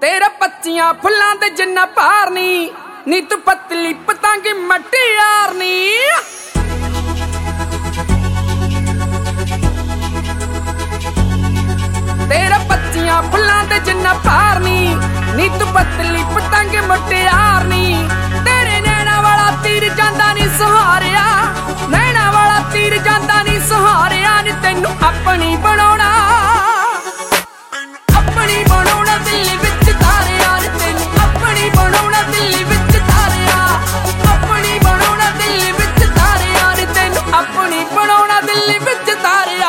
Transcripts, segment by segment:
तेरा पत्तियां फुल्लां ते जिन्ना भार नी तू पतली पतंग मटियार नी। तेरा पत्तियां फुल्लां ते जिन्ना भार नी तू पतली पतंग मटियार नी। तेरे नैना वाला तीर जांदा नी सहारिया, नैना वाला तीर जांदा नी सहारिया नी। तैनू अपनी बनाउणा, अपनी बनाउणा दिल विच तारिया नी। तैनू अपनी बनाउणा दिल विच तारिया, अपनी बनाउणा दिल विच तारिया नी। तैनू अपनी बनाउणा दिल विच तारिया।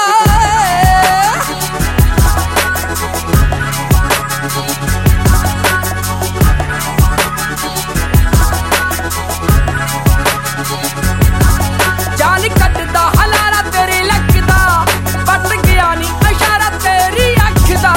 जाल कटदा हलारा तेरे लकदा, पट गया नी इशारा तेरी अख दा।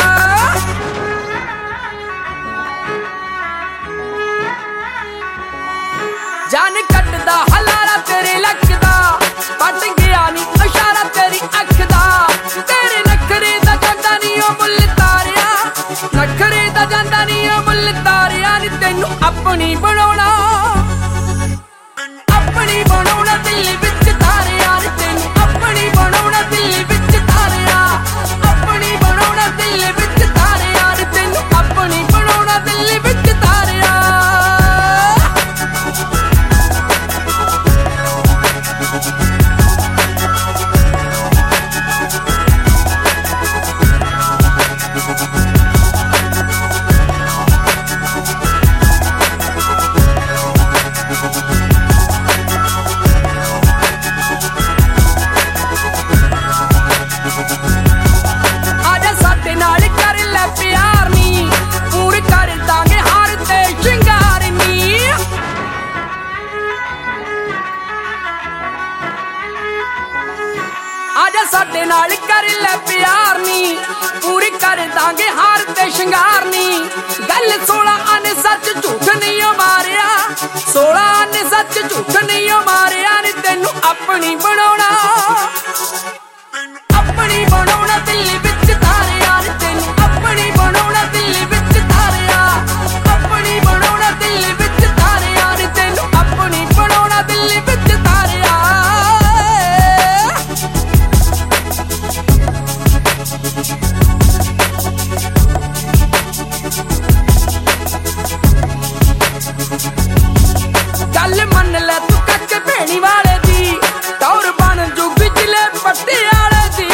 जान कटदा हलारा तेरे लकदा, पट गया नी इशारा तेरी अख दा। तेरे नखरे दा जांदा नी ओ मुल तारिया, नखरे दा जांदा नी ओ मुल तारिया नी। तैनू अपनी बनाउणा, अपनी बनाउणा दिल विच तारिया नी। तैनू अपनी बनाउणा दिल विच तारिया, अपनी बनाउणा दिल विच तारिया नी। तैनू अपनी बनाउणा दिल विच तारिया। आजा साडे नाल कर ले प्यार नी, पूरे कर दांगे हार ते श्रृंगार नी। आजा साडे नाल कर ले प्यार नी, पूरी कर दांगे हार ते श्रृंगार नी। गल 16 आने सच झूठ नहीं मारिया, 16 आने सच झूठ नहीं मारिया नी। तैनू अपनी बनाउणा, अपनी बनाउणा दिल विच तारिया नी। तैनू अपनी बनाउणा दिल विच तारिया, अपनी बनाउणा दिल विच तारिया नी। तैनू अपनी बनाउणा दिल विच तारिया। गल मन ले तू कच भेणी वाले दी, टौर बन जू बिजले पटियाले दी।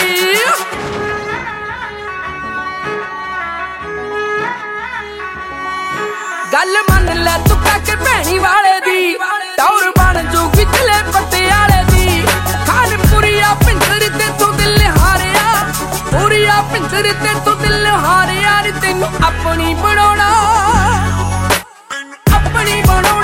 गल मन ले तू कच भेणी वाले दी, टौर बन जू बिजले पटियाले दी। खान पुरिया पिंजर ते तू दिल हारिया, पुरिया पिंजर ते तू दिल हारिया नी। तैनू अपनी बनाउणा, अपनी बनाउणा